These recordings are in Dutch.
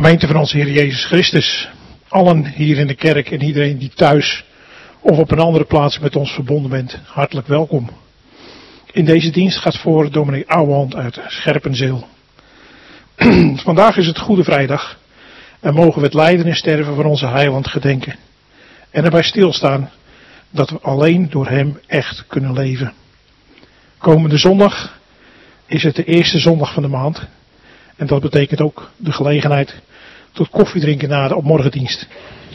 Gemeente van onze Heer Jezus Christus, allen hier in de kerk en iedereen die thuis of op een andere plaats met ons verbonden bent, hartelijk welkom. In deze dienst gaat voor dominee Ouwehand uit Scherpenzeel. Vandaag is het Goede Vrijdag en mogen we het lijden en sterven van onze heiland gedenken. En erbij stilstaan dat we alleen door hem echt kunnen leven. Komende zondag is het de eerste zondag van de maand. En dat betekent ook de gelegenheid tot koffiedrinken na de opmorgendienst.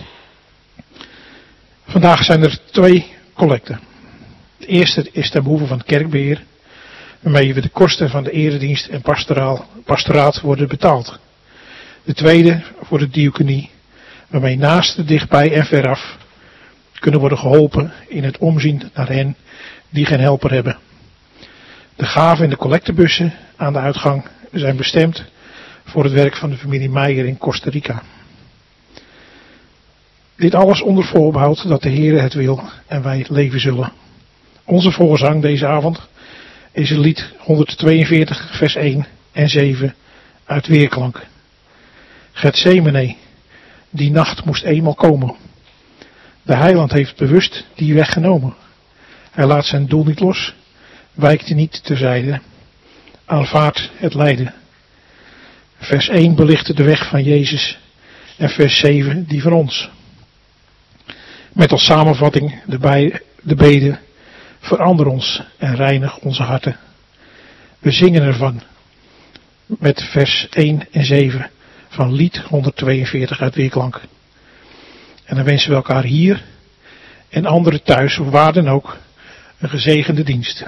Vandaag zijn er 2 collecten. De eerste is ten behoeve van het kerkbeheer, waarmee we de kosten van de eredienst en pastoraat worden betaald. De tweede voor de diaconie, waarmee naasten dichtbij en veraf kunnen worden geholpen in het omzien naar hen die geen helper hebben. De gaven en de collectebussen aan de uitgang zijn bestemd voor het werk van de familie Meijer in Costa Rica. Dit alles onder voorbehoud dat de Heer het wil en wij leven zullen. Onze voorzang deze avond is het lied 142 vers 1 en 7 uit Weerklank. Getsemane, die nacht moest eenmaal komen. De heiland heeft bewust die weg genomen. Hij laat zijn doel niet los, wijkt niet terzijde, aanvaardt het lijden. Vers 1 belichtte de weg van Jezus en vers 7 die van ons. Met als samenvatting de bede, verander ons en reinig onze harten. We zingen ervan met vers 1 en 7 van lied 142 uit Weerklank. En dan wensen we elkaar hier en anderen thuis of waar dan ook een gezegende dienst.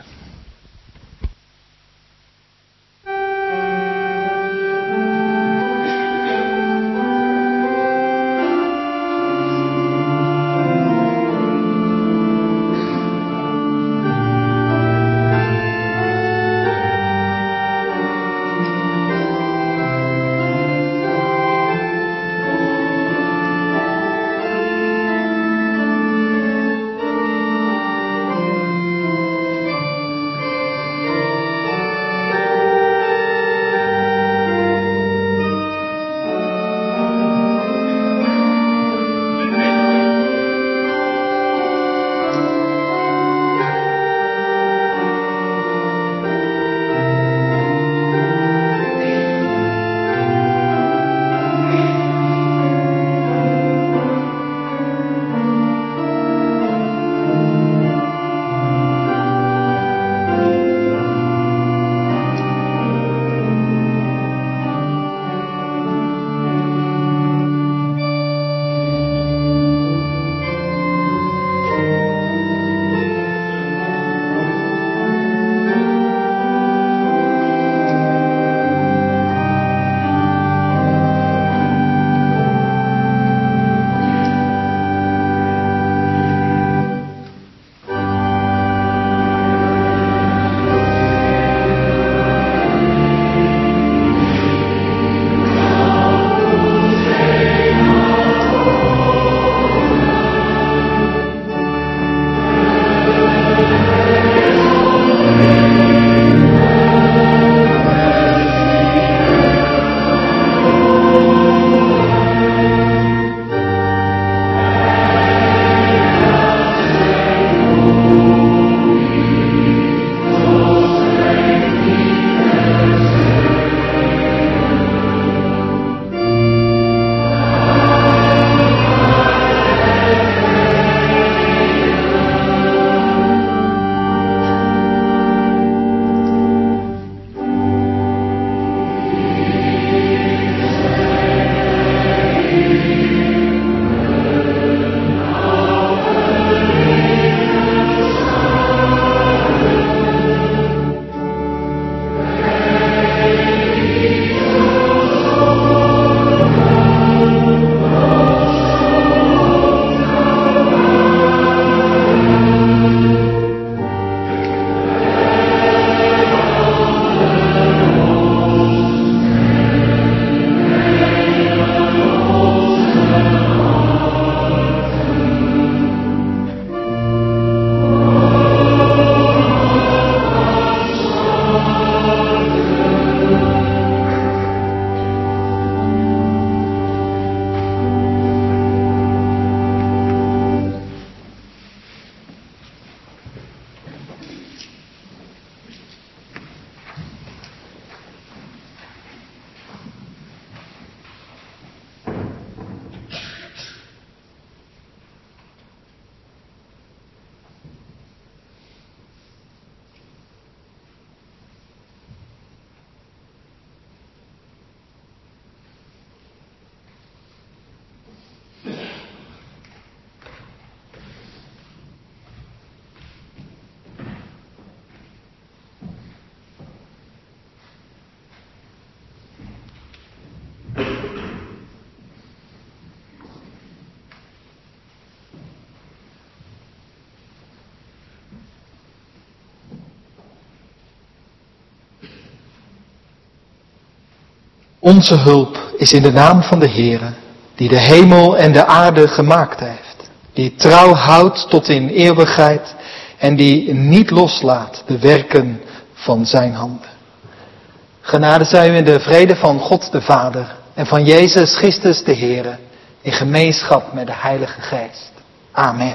Onze hulp is in de naam van de Heere, die de hemel en de aarde gemaakt heeft. Die trouw houdt tot in eeuwigheid en die niet loslaat de werken van zijn handen. Genade zij u in de vrede van God de Vader en van Jezus Christus de Heere, in gemeenschap met de Heilige Geest. Amen.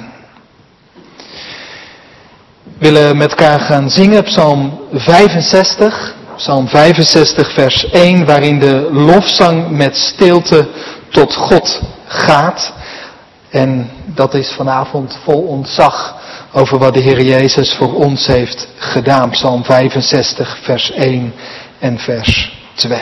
We willen met elkaar gaan zingen Psalm 65. Psalm 65 vers 1, waarin de lofzang met stilte tot God gaat. En dat is vanavond vol ontzag over wat de Heer Jezus voor ons heeft gedaan. Psalm 65 vers 1 en vers 2.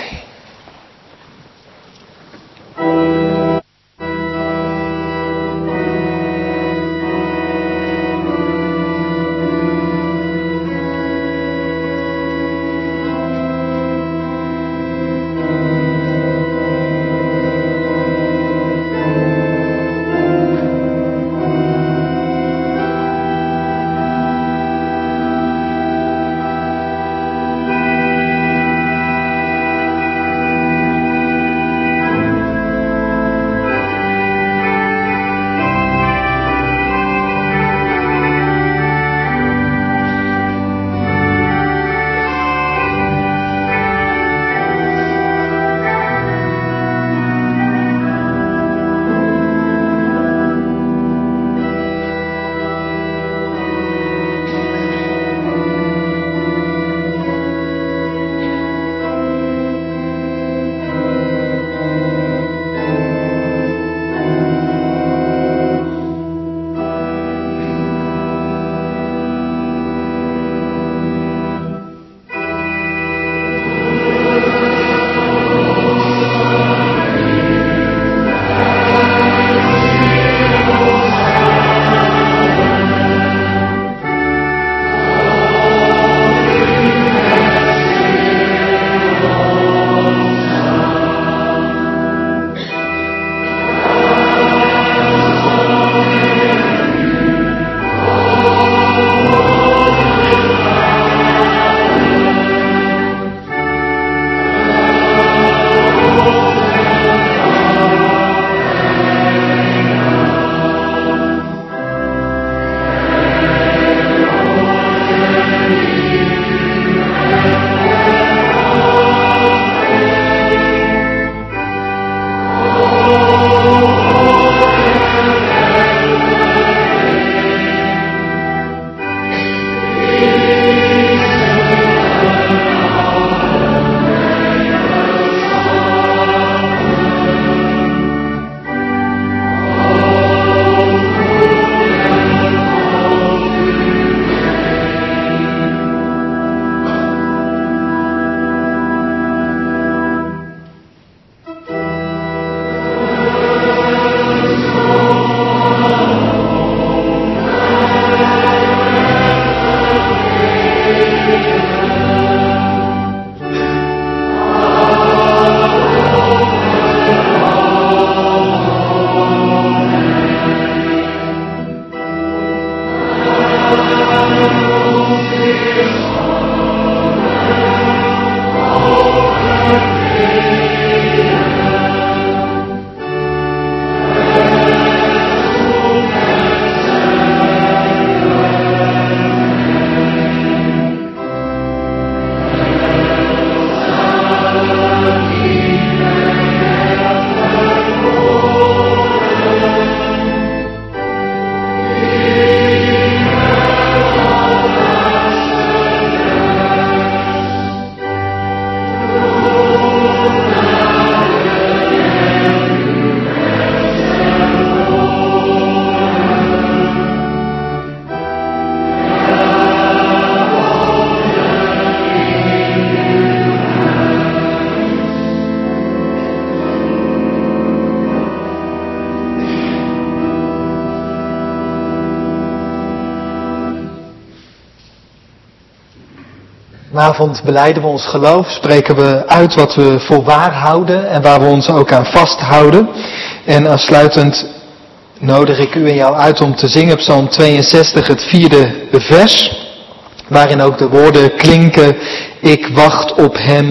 Vanavond belijden we ons geloof, spreken we uit wat we voor waar houden en waar we ons ook aan vasthouden. En aansluitend nodig ik u en jou uit om te zingen Psalm 62, het 4e vers, waarin ook de woorden klinken: ik wacht op hem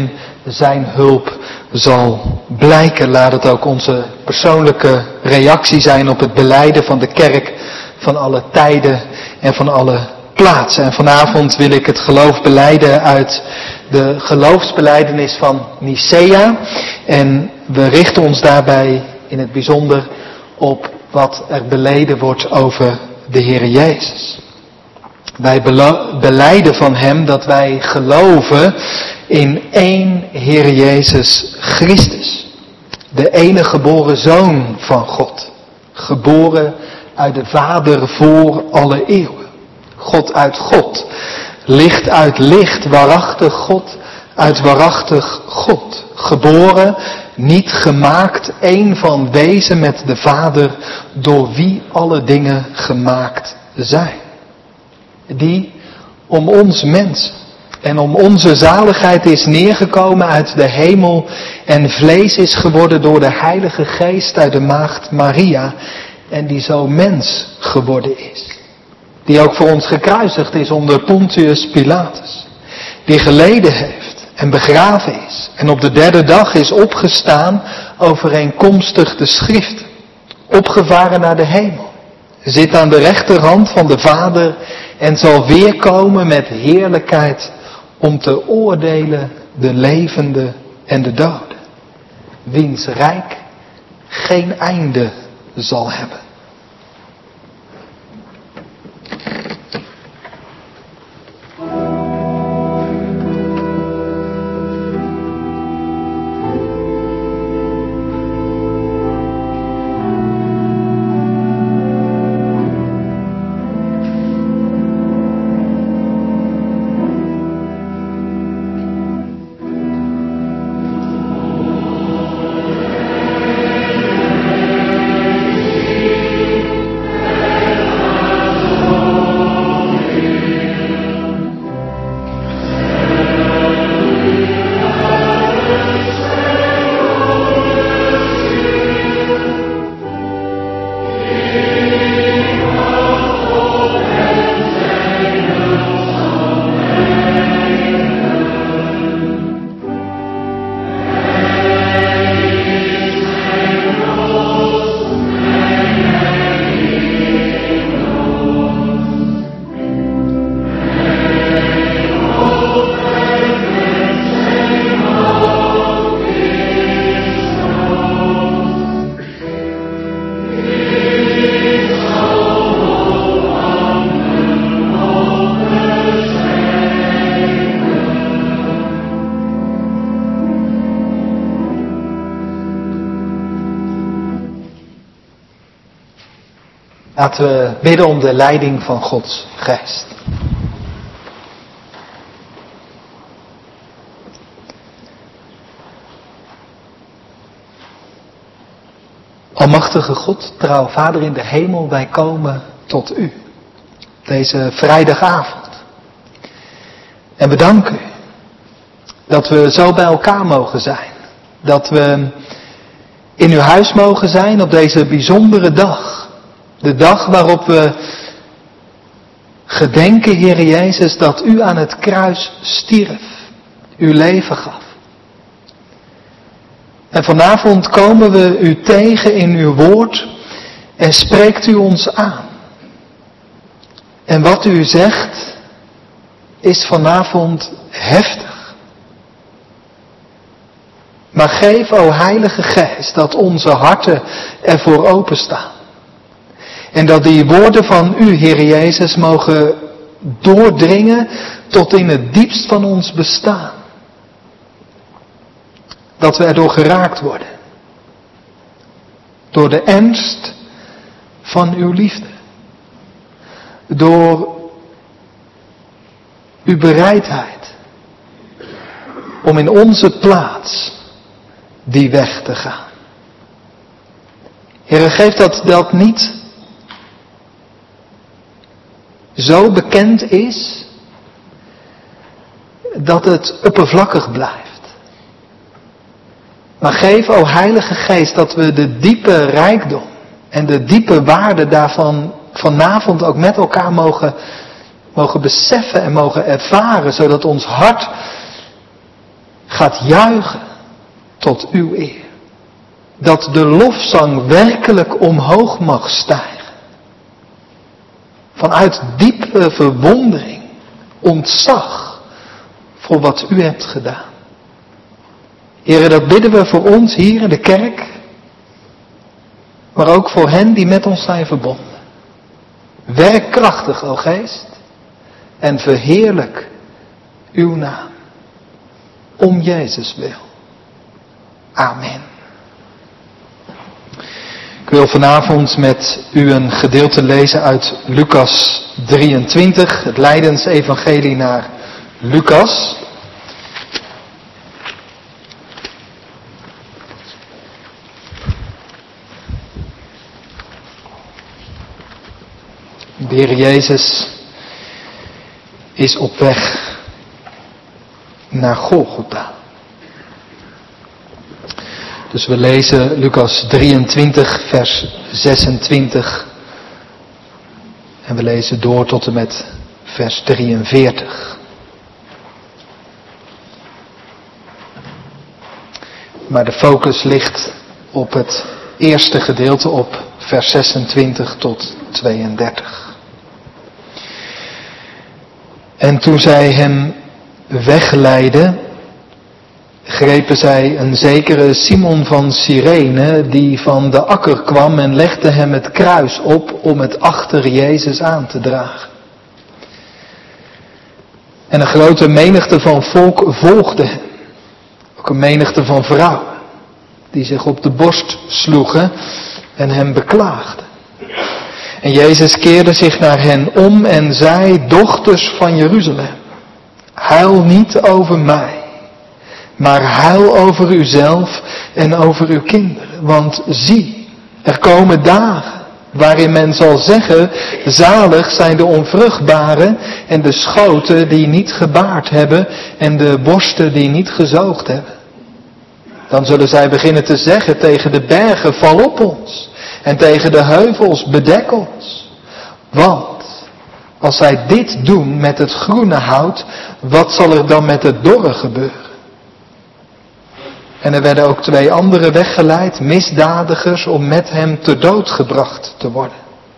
zijn hulp zal blijken. Laat het ook onze persoonlijke reactie zijn op het belijden van de kerk van alle tijden en van alle plaatsen. En vanavond wil ik het geloof belijden uit de geloofsbelijdenis van Nicea. En we richten ons daarbij in het bijzonder op wat er beleden wordt over de Heer Jezus. Wij belijden van Hem dat wij geloven in één Heer Jezus Christus. De enige geboren Zoon van God. Geboren uit de Vader voor alle eeuwen. God uit God. Licht uit licht. Waarachtig God uit waarachtig God. Geboren, niet gemaakt, één van wezen met de Vader, door wie alle dingen gemaakt zijn. Die om ons mens en om onze zaligheid is neergekomen uit de hemel en vlees is geworden door de Heilige Geest uit de maagd Maria en die zo mens geworden is. Die ook voor ons gekruisigd is onder Pontius Pilatus. Die geleden heeft en begraven is en op de derde dag is opgestaan overeenkomstig de schriften. Opgevaren naar de hemel. Zit aan de rechterhand van de Vader en zal weerkomen met heerlijkheid om te oordelen de levenden en de doden. Wiens rijk geen einde zal hebben. Laten we bidden om de leiding van Gods geest. Almachtige God, trouw Vader in de hemel, wij komen tot u. Deze vrijdagavond. En we danken u dat we zo bij elkaar mogen zijn. Dat we in uw huis mogen zijn op deze bijzondere dag. De dag waarop we gedenken, Heer Jezus, dat u aan het kruis stierf. Uw leven gaf. En vanavond komen we u tegen in uw woord en spreekt u ons aan. En wat u zegt is vanavond heftig. Maar geef, o Heilige Geest, dat onze harten ervoor openstaan. En dat die woorden van u, Heer Jezus, mogen doordringen tot in het diepst van ons bestaan. Dat we erdoor geraakt worden. Door de ernst van uw liefde. Door uw bereidheid om in onze plaats die weg te gaan. Heer, geef dat niet zo bekend is dat het oppervlakkig blijft. Maar geef, o Heilige Geest, dat we de diepe rijkdom en de diepe waarde daarvan vanavond ook met elkaar mogen beseffen en mogen ervaren, zodat ons hart gaat juichen tot uw eer. Dat de lofzang werkelijk omhoog mag stijgen. Vanuit diepe verwondering, ontzag voor wat u hebt gedaan. Heere, dat bidden we voor ons hier in de kerk, maar ook voor hen die met ons zijn verbonden. Werk krachtig, o Geest, en verheerlijk uw naam. Om Jezus wil. Amen. Ik wil vanavond met u een gedeelte lezen uit Lucas 23, het Lijdensevangelie naar Lucas. De Heer Jezus is op weg naar Golgotha. Dus we lezen Lucas 23 vers 26 en we lezen door tot en met vers 43. Maar de focus ligt op het eerste gedeelte, op vers 26 tot 32. En toen zij hem wegleidden, grepen zij een zekere Simon van Cyrene, die van de akker kwam, en legde hem het kruis op om het achter Jezus aan te dragen. En een grote menigte van volk volgde hem. Ook een menigte van vrouwen, die zich op de borst sloegen en hem beklaagden. En Jezus keerde zich naar hen om en zei: dochters van Jeruzalem, huil niet over mij, maar huil over uzelf en over uw kinderen. Want zie, er komen dagen waarin men zal zeggen: zalig zijn de onvruchtbaren en de schoten die niet gebaard hebben en de borsten die niet gezoogd hebben. Dan zullen zij beginnen te zeggen tegen de bergen: val op ons. En tegen de heuvels: bedek ons. Want als zij dit doen met het groene hout, wat zal er dan met het dorre gebeuren? En er werden ook 2 anderen weggeleid, misdadigers, om met hem ter dood gebracht te worden.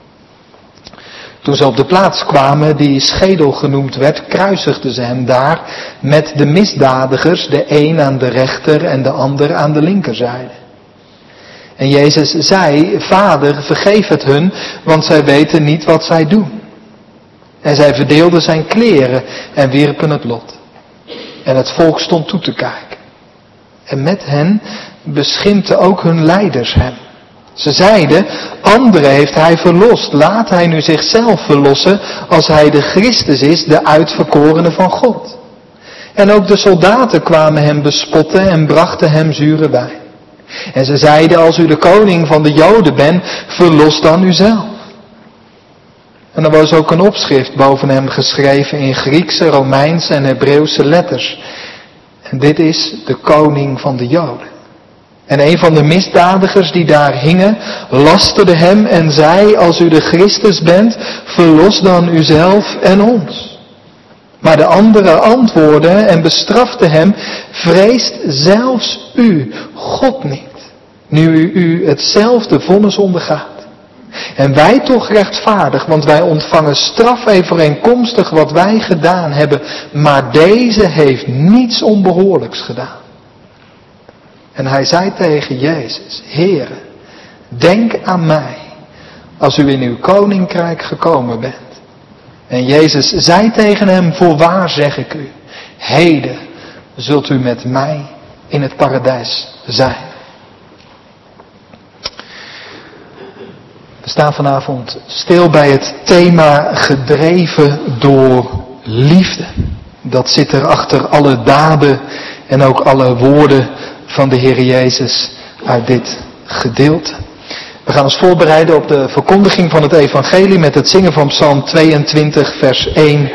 Toen ze op de plaats kwamen die Schedel genoemd werd, kruisigden ze hem daar met de misdadigers, de een aan de rechter en de ander aan de linkerzijde. En Jezus zei: Vader, vergeef het hun, want zij weten niet wat zij doen. En zij verdeelden zijn kleren en wierpen het lot. En het volk stond toe te kijken. En met hen beschimpten ook hun leiders hem. Ze zeiden: anderen heeft hij verlost, laat hij nu zichzelf verlossen, als hij de Christus is, de uitverkorene van God. En ook de soldaten kwamen hem bespotten en brachten hem zure wijn. En ze zeiden: als u de koning van de Joden bent, verlos dan uzelf. En er was ook een opschrift boven hem geschreven in Griekse, Romeinse en Hebreeuwse letters. En dit is: de koning van de Joden. En een van de misdadigers die daar hingen, lasterde hem en zei: als u de Christus bent, verlos dan uzelf en ons. Maar de anderen antwoordden en bestraften hem: vreest zelfs u God niet, nu u hetzelfde vonnis ondergaat. En wij toch rechtvaardig, want wij ontvangen straf overeenkomstig wat wij gedaan hebben, maar deze heeft niets onbehoorlijks gedaan. En hij zei tegen Jezus: Heere, denk aan mij als u in uw koninkrijk gekomen bent. En Jezus zei tegen hem: voorwaar zeg ik u, heden zult u met mij in het paradijs zijn. We staan vanavond stil bij het thema gedreven door liefde. Dat zit er achter alle daden en ook alle woorden van de Heer Jezus uit dit gedeelte. We gaan ons voorbereiden op de verkondiging van het evangelie met het zingen van Psalm 22 vers 1.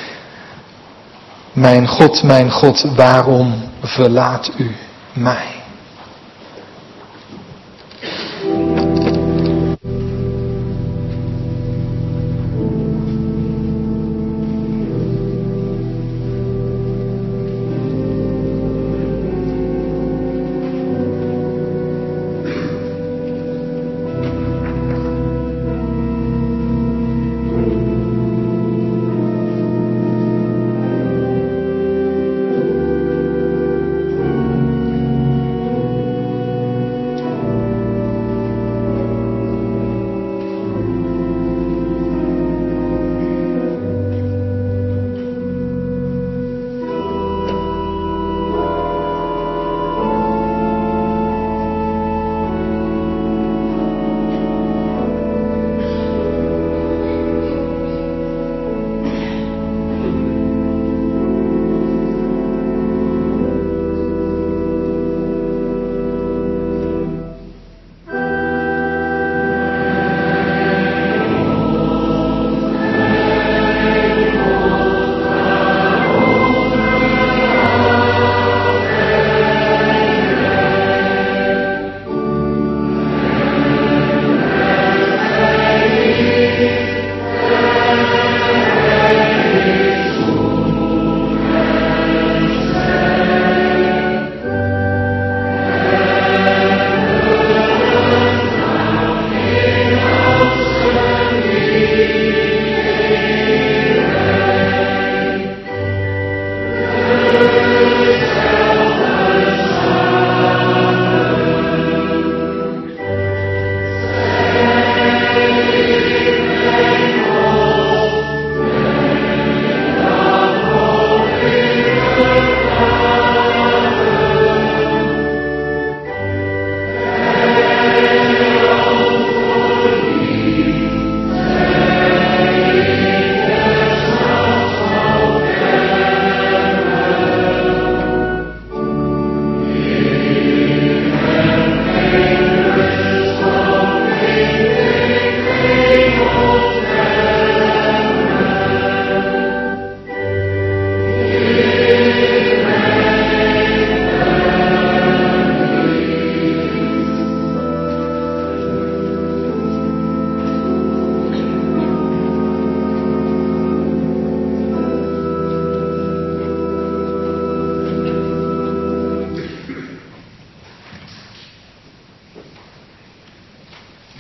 Mijn God, waarom verlaat u mij?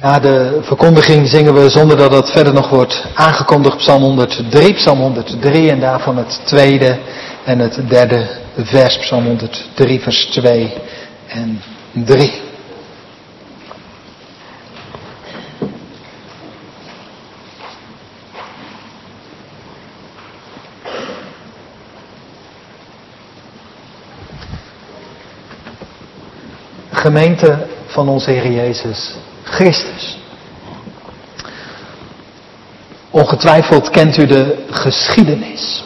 Na de verkondiging zingen we, zonder dat het verder nog wordt aangekondigd, Psalm 103. Psalm 103 en daarvan het tweede en het derde vers. Psalm 103 vers 2 en 3. Gemeente van onze Heer Jezus Christus. Ongetwijfeld kent u de geschiedenis.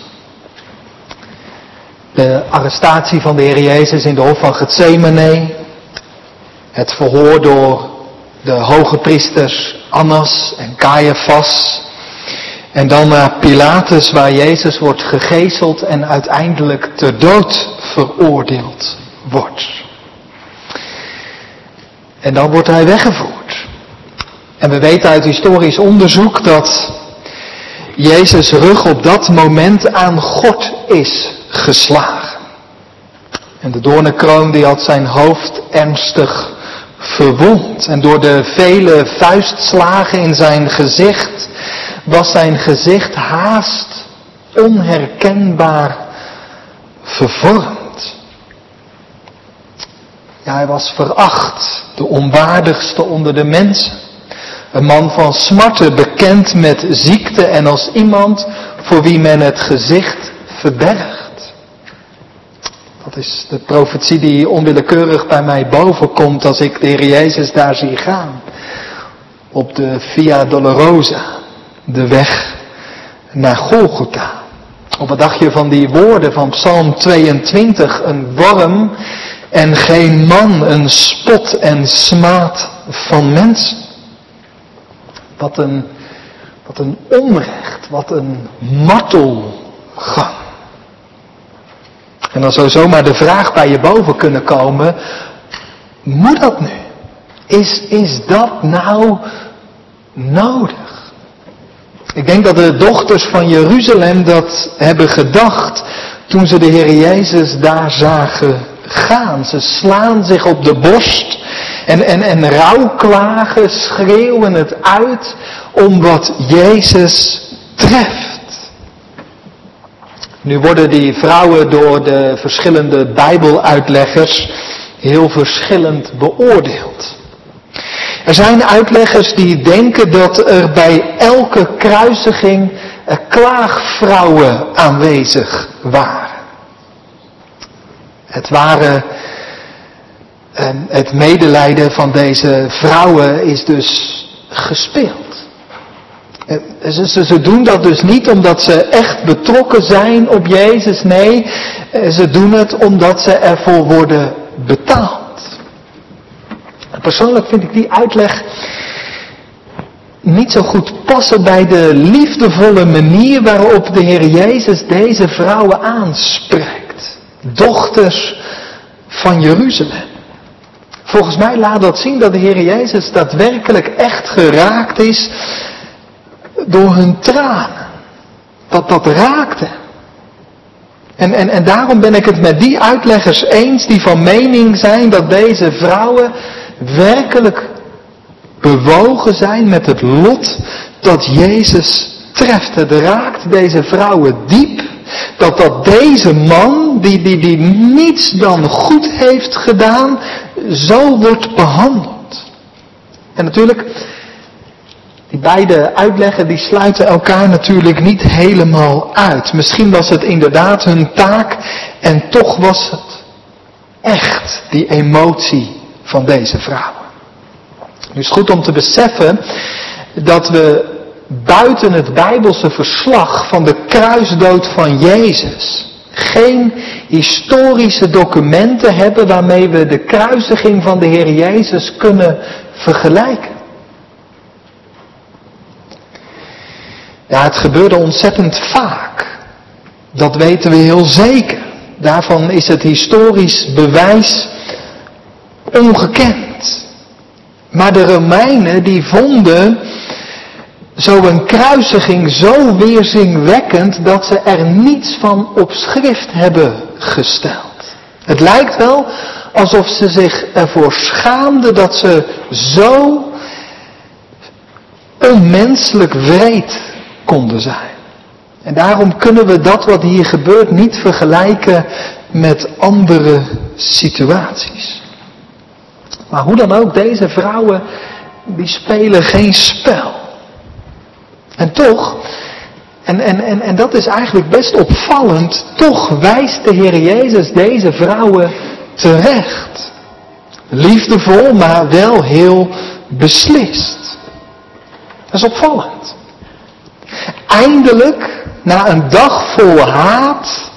De arrestatie van de Heer Jezus in de hof van Getsemane. Het verhoor door de hoge priesters Annas en Caiaphas. En dan naar Pilatus, waar Jezus wordt gegezeld en uiteindelijk ter dood veroordeeld wordt. En dan wordt hij weggevoerd. En we weten uit historisch onderzoek dat Jezus' rug op dat moment aan God is geslagen. En de doornenkroon die had zijn hoofd ernstig verwond. En door de vele vuistslagen in zijn gezicht was zijn gezicht haast onherkenbaar vervormd. Ja, hij was veracht, de onwaardigste onder de mensen. Een man van smarten, bekend met ziekte en als iemand voor wie men het gezicht verbergt. Dat is de profetie die onwillekeurig bij mij bovenkomt als ik de Heer Jezus daar zie gaan. Op de Via Dolorosa, de weg naar Golgotha. Of wat dacht je van die woorden van Psalm 22, een worm en geen man, een spot en smaad van mensen. Wat een onrecht, wat een martelgang. En dan zou zomaar de vraag bij je boven kunnen komen, moet dat nu? Is dat nou nodig? Ik denk dat de dochters van Jeruzalem dat hebben gedacht toen ze de Heer Jezus daar zagen gaan. Ze slaan zich op de borst en rouwklagen, schreeuwen het uit om wat Jezus treft. Nu worden die vrouwen door de verschillende Bijbeluitleggers heel verschillend beoordeeld. Er zijn uitleggers die denken dat er bij elke kruisiging klaagvrouwen aanwezig waren. Het medelijden van deze vrouwen is dus gespeeld. Ze doen dat dus niet omdat ze echt betrokken zijn op Jezus. Nee, ze doen het omdat ze ervoor worden betaald. Persoonlijk vind ik die uitleg niet zo goed passen bij de liefdevolle manier waarop de Heer Jezus deze vrouwen aanspreekt. Dochters van Jeruzalem. Volgens mij laat dat zien dat de Heer Jezus daadwerkelijk echt geraakt is door hun tranen. Dat raakte. En daarom ben ik het met die uitleggers eens die van mening zijn dat deze vrouwen werkelijk bewogen zijn met het lot dat Jezus treft. Het raakt deze vrouwen diep. Dat deze man, die niets dan goed heeft gedaan, zo wordt behandeld. En natuurlijk, die beide uitleggen die sluiten elkaar natuurlijk niet helemaal uit. Misschien was het inderdaad hun taak en toch was het echt die emotie van deze vrouwen. Nu is het goed om te beseffen dat we buiten het Bijbelse verslag van de kruisdood van Jezus geen historische documenten hebben waarmee we de kruisiging van de Heer Jezus kunnen vergelijken. Ja, het gebeurde ontzettend vaak. Dat weten we heel zeker. Daarvan is het historisch bewijs ongekend. Maar de Romeinen die vonden zo'n kruisiging zo weerzinwekkend dat ze er niets van op schrift hebben gesteld. Het lijkt wel alsof ze zich ervoor schaamden dat ze zo onmenselijk wreed konden zijn. En daarom kunnen we dat wat hier gebeurt niet vergelijken met andere situaties. Maar hoe dan ook, deze vrouwen die spelen geen spel. En toch, en dat is eigenlijk best opvallend, toch wijst de Heer Jezus deze vrouwen terecht. Liefdevol, maar wel heel beslist. Dat is opvallend. Eindelijk, na een dag vol haat,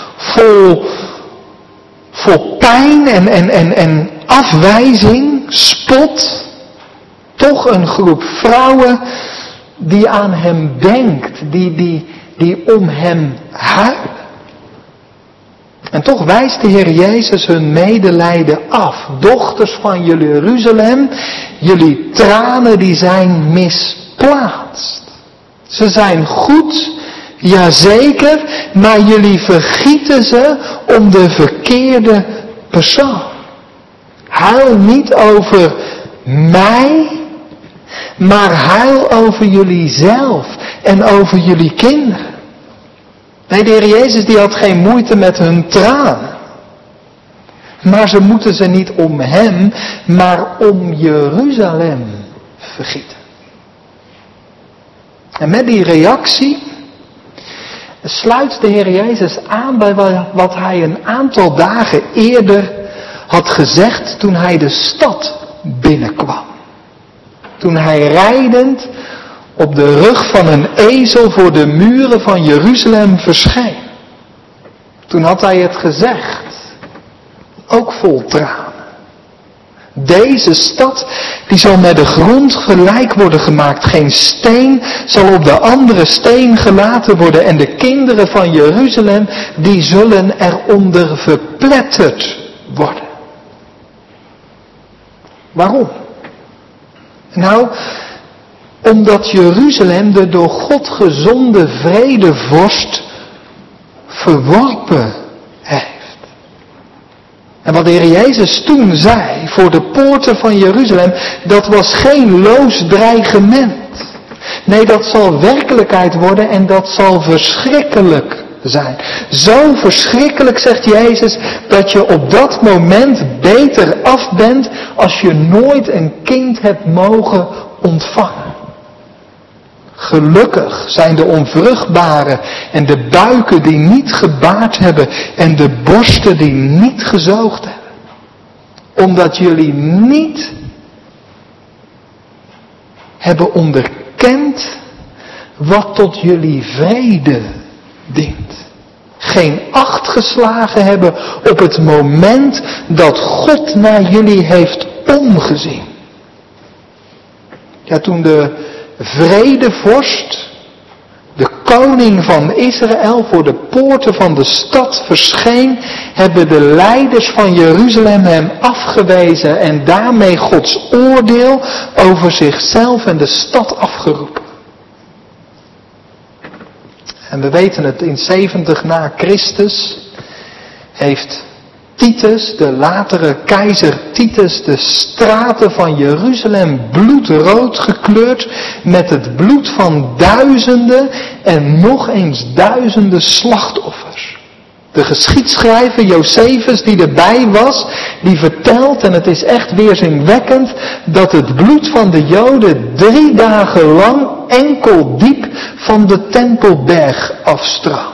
vol pijn en afwijzing, spot, toch een groep vrouwen die aan hem denkt, die om hem huilen. En toch wijst de Heer Jezus hun medelijden af. Dochters van Jeruzalem, jullie tranen die zijn misplaatst. Ze zijn goed, jazeker, maar jullie vergieten ze om de verkeerde persoon. Huil niet over mij, maar huil over jullie zelf en over jullie kinderen. Nee, de Heer Jezus die had geen moeite met hun tranen. Maar ze moeten ze niet om hem, maar om Jeruzalem vergieten. En met die reactie sluit de Heer Jezus aan bij wat hij een aantal dagen eerder had gezegd toen hij de stad binnenkwam. Toen hij rijdend op de rug van een ezel voor de muren van Jeruzalem verscheen. Toen had hij het gezegd, ook vol tranen. Deze stad, die zal met de grond gelijk worden gemaakt. Geen steen zal op de andere steen gelaten worden. En de kinderen van Jeruzalem, die zullen eronder verpletterd worden. Waarom? Nou, omdat Jeruzalem de door God gezonde vredevorst verworpen heeft. En wat de Heer Jezus toen zei voor de poorten van Jeruzalem, dat was geen loos dreigement. Nee, dat zal werkelijkheid worden en dat zal verschrikkelijk zijn. Zo verschrikkelijk, zegt Jezus, dat je op dat moment beter af bent als je nooit een kind hebt mogen ontvangen. Gelukkig zijn de onvruchtbaren en de buiken die niet gebaard hebben en de borsten die niet gezoogd hebben. Omdat jullie niet hebben onderkend wat tot jullie vrede dient. Geen acht geslagen hebben op het moment dat God naar jullie heeft omgezien. Ja, toen de vredevorst, de koning van Israël, voor de poorten van de stad verscheen, hebben de leiders van Jeruzalem hem afgewezen en daarmee Gods oordeel over zichzelf en de stad afgeroepen. En we weten het, in 70 na Christus heeft Titus, de latere keizer Titus, de straten van Jeruzalem bloedrood gekleurd met het bloed van duizenden en nog eens duizenden slachtoffers. De geschiedschrijver Josephus die erbij was, die vertelt, en het is echt weerzinwekkend, dat het bloed van de Joden 3 dagen lang enkel diep van de Tempelberg afstroomde.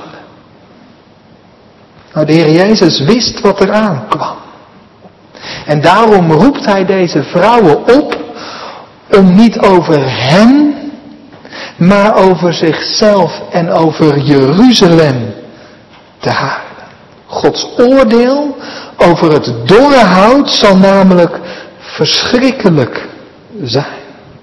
Nou, de Heer Jezus wist wat er aankwam. En daarom roept hij deze vrouwen op om niet over hem, maar over zichzelf en over Jeruzalem te huilen. Gods oordeel over het dorre hout zal namelijk verschrikkelijk zijn.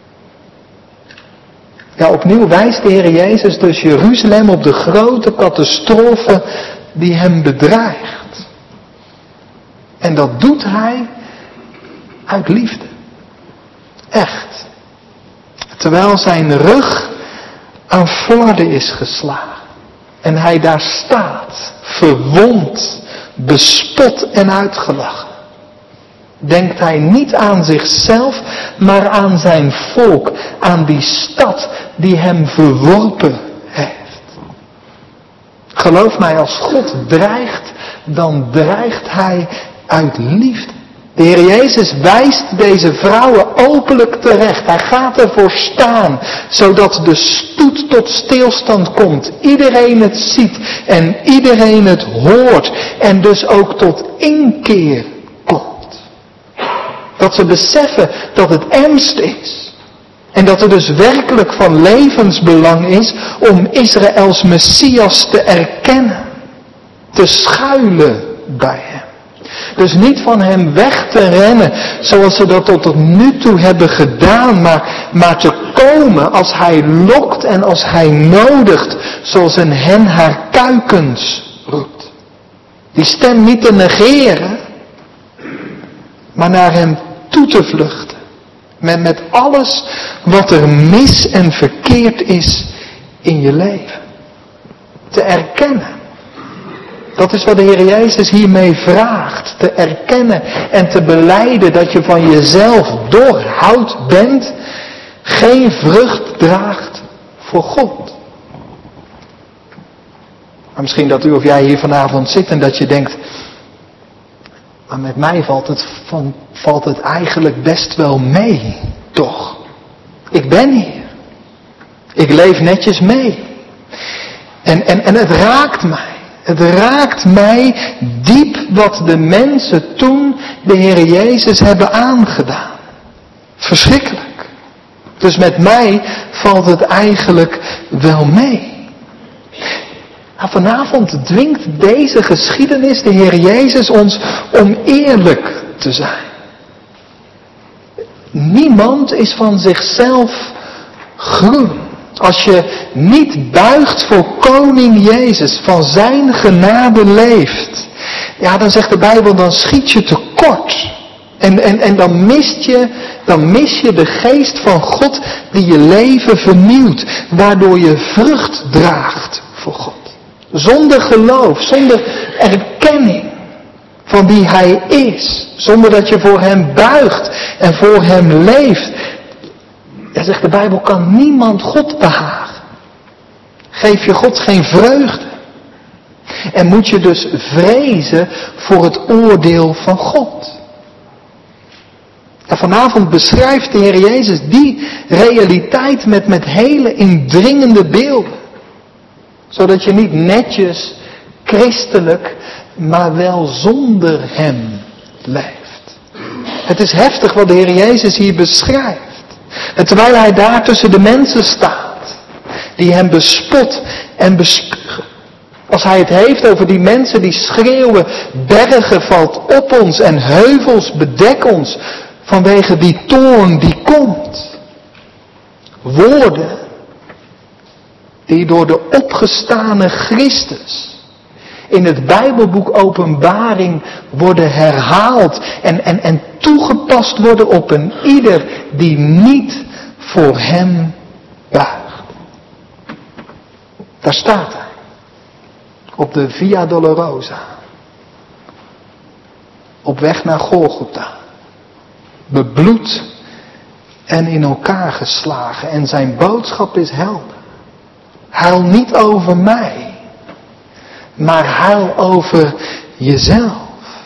Ja, opnieuw wijst de Heer Jezus dus Jeruzalem op de grote catastrofe die hem bedreigt. En dat doet hij uit liefde. Echt. Terwijl zijn rug aan flarden is geslagen. En hij daar staat, verwond, bespot en uitgelachen. denkt hij niet aan zichzelf, maar aan zijn volk, aan die stad die hem verworpen heeft. Geloof mij, als God dreigt, dan dreigt hij uit liefde. De Heer Jezus wijst deze vrouwen openlijk terecht. Hij gaat ervoor staan, zodat de stoet tot stilstand komt. Iedereen het ziet en iedereen het hoort en dus ook tot inkeer komt. Dat ze beseffen dat het ernst is. En dat het dus werkelijk van levensbelang is om Israëls Messias te erkennen. Te schuilen bij hem. Dus niet van hem weg te rennen zoals ze dat tot nu toe hebben gedaan, maar te komen als hij lokt en als hij nodigt, zoals een hen haar kuikens roept. Die stem niet te negeren, maar naar hem toe te vluchten. Met alles wat er mis en verkeerd is in je leven. Te erkennen. Dat is wat de Heer Jezus hiermee vraagt. Te erkennen en te belijden dat je van jezelf doorhout bent. Geen vrucht draagt voor God. Maar misschien dat u of jij hier vanavond zit en dat je denkt. Maar met mij valt het eigenlijk best wel mee. Toch? Ik ben hier. Ik leef netjes mee. En het raakt mij. Het raakt mij diep wat de mensen toen de Heer Jezus hebben aangedaan. Verschrikkelijk. Dus met mij valt het eigenlijk wel mee. Nou, vanavond dwingt deze geschiedenis de Heer Jezus ons om eerlijk te zijn. Niemand is van zichzelf groen. Als je niet buigt voor koning Jezus, van zijn genade leeft. Ja, dan zegt de Bijbel, dan schiet je tekort. En dan mis je de geest van God die je leven vernieuwt. Waardoor je vrucht draagt voor God. Zonder geloof, zonder erkenning van wie hij is. Zonder dat je voor hem buigt en voor hem leeft. Ja, zegt de Bijbel, kan niemand God behagen. Geef je God geen vreugde. En moet je dus vrezen voor het oordeel van God. En vanavond beschrijft de Heer Jezus die realiteit met hele indringende beelden. Zodat je niet netjes, christelijk, maar wel zonder hem leeft. Het is heftig wat de Heer Jezus hier beschrijft. En terwijl hij daar tussen de mensen staat, die hem bespot en bespugen. Als hij het heeft over die mensen die schreeuwen, bergen valt op ons en heuvels bedek ons vanwege die toorn die komt. Woorden die door de opgestane Christus in het Bijbelboek Openbaring worden herhaald en toegepast worden op een ieder die niet voor hem buigt. Daar staat hij. Op de Via Dolorosa. Op weg naar Golgotha. Bebloed en in elkaar geslagen. En zijn boodschap is helder. Huil niet over mij. Maar huil over jezelf.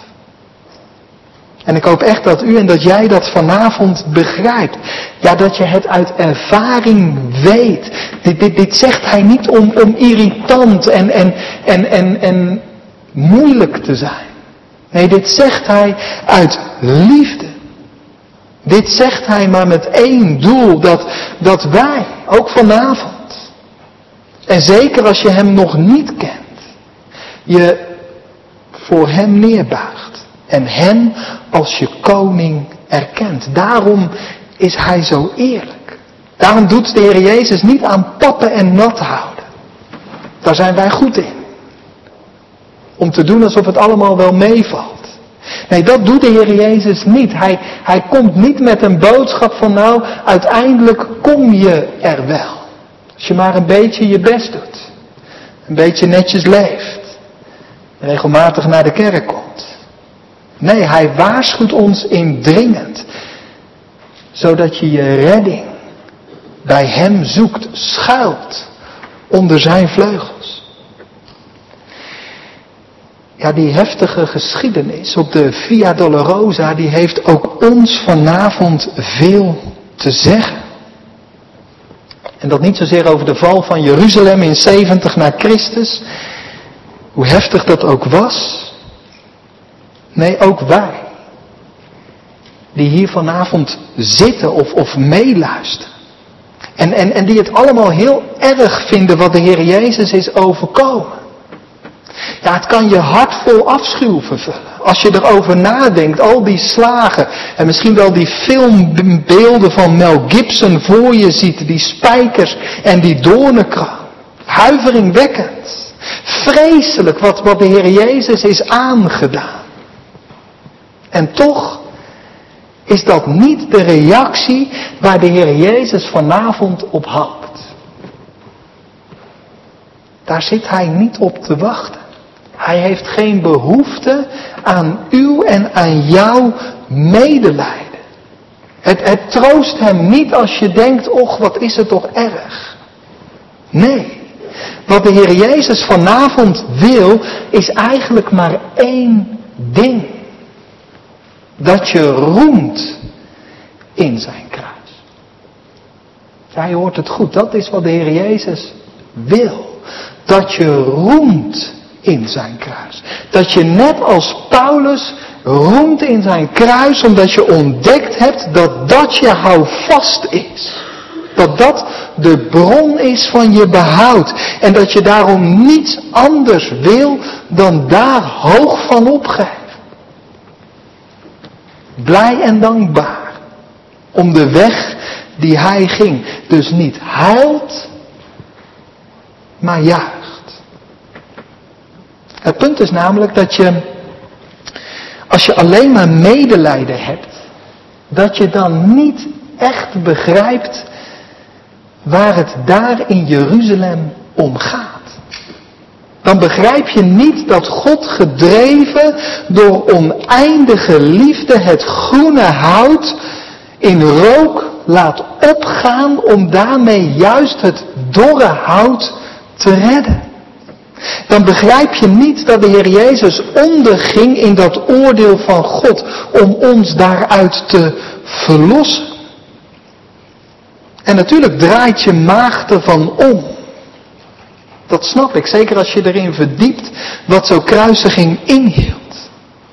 En ik hoop echt dat u en dat jij dat vanavond begrijpt. Ja, dat je het uit ervaring weet. Dit zegt hij niet om irritant en moeilijk te zijn. Nee, dit zegt hij uit liefde. Dit zegt hij maar met één doel. Dat wij, ook vanavond. En zeker als je hem nog niet kent. Je voor hem neerbuigt. En hem als je koning erkent. Daarom is hij zo eerlijk. Daarom doet de Heer Jezus niet aan pappen en nat houden. Daar zijn wij goed in. Om te doen alsof het allemaal wel meevalt. Nee, dat doet de Heer Jezus niet. Hij komt niet met een boodschap van nou, uiteindelijk kom je er wel. Als je maar een beetje je best doet. Een beetje netjes leeft. Regelmatig naar de kerk komt. Nee, hij waarschuwt ons indringend. Zodat je je redding bij hem zoekt, schuilt onder zijn vleugels. Ja, die heftige geschiedenis op de Via Dolorosa, die heeft ook ons vanavond veel te zeggen. En dat niet zozeer over de val van Jeruzalem in 70 na Christus, hoe heftig dat ook was. Nee, ook wij, die hier vanavond zitten of meeluisteren. En die het allemaal heel erg vinden wat de Heer Jezus is overkomen. Ja, het kan je hart vol afschuw vervullen. Als je erover nadenkt, al die slagen. En misschien wel die filmbeelden van Mel Gibson voor je ziet. Die spijkers en die doornenkroon. Huiveringwekkend. Vreselijk wat de Heer Jezus is aangedaan. En toch is dat niet de reactie waar de Heer Jezus vanavond op hoopt. Daar zit hij niet op te wachten. Hij heeft geen behoefte aan uw en aan jouw medelijden. Het troost hem niet als je denkt, och wat is het toch erg. Nee, wat de Heer Jezus vanavond wil is eigenlijk maar één ding. Dat je roemt in zijn kruis. Ja, je hoort het goed, dat is wat de Heer Jezus wil. Dat je roemt in zijn kruis. Dat je net als Paulus roemt in zijn kruis, omdat je ontdekt hebt dat dat je houvast is. Dat dat de bron is van je behoud. En dat je daarom niets anders wil dan daar hoog van opgeven. Blij en dankbaar om de weg die hij ging. Dus niet huilt, maar juicht. Het punt is namelijk dat je, als je alleen maar medelijden hebt, dat je dan niet echt begrijpt waar het daar in Jeruzalem om gaat. Dan begrijp je niet dat God gedreven door oneindige liefde het groene hout in rook laat opgaan om daarmee juist het dorre hout te redden. Dan begrijp je niet dat de Heer Jezus onderging in dat oordeel van God om ons daaruit te verlossen. En natuurlijk draait je maag ervan om. Dat snap ik, zeker als je erin verdiept wat zo'n kruisiging inhield.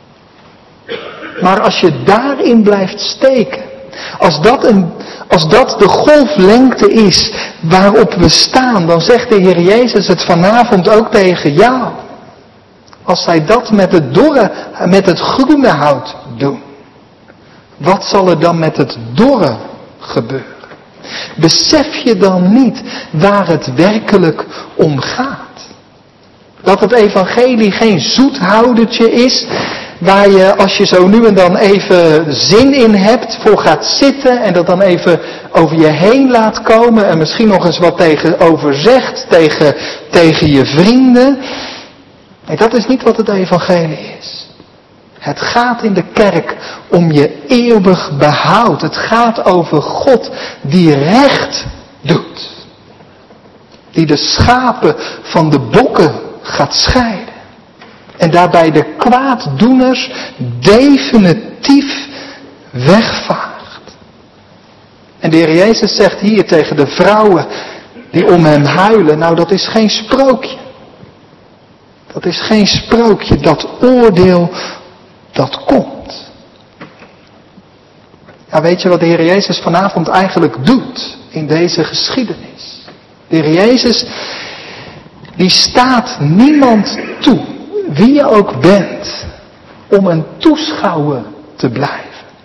Maar als je daarin blijft steken, als dat de golflengte is waarop we staan, dan zegt de Heer Jezus het vanavond ook tegen jou. Als zij dat met het groene hout doen, wat zal er dan met het dorre gebeuren? Besef je dan niet waar het werkelijk om gaat? Dat het evangelie geen zoethoudertje is, waar je als je zo nu en dan even zin in hebt voor gaat zitten en dat dan even over je heen laat komen en misschien nog eens wat tegenover zegt tegen je vrienden. Nee, dat is niet wat het evangelie is. Het gaat in de kerk om je eeuwig behoud. Het gaat over God die recht doet. Die de schapen van de bokken gaat scheiden. En daarbij de kwaaddoeners definitief wegvaagt. En de Heer Jezus zegt hier tegen de vrouwen die om hem huilen, nou dat is geen sprookje. Dat is geen sprookje, dat oordeel dat komt. Ja, weet je wat de Heer Jezus vanavond eigenlijk doet in deze geschiedenis? De Heer Jezus, die staat niemand toe, wie je ook bent, om een toeschouwer te blijven.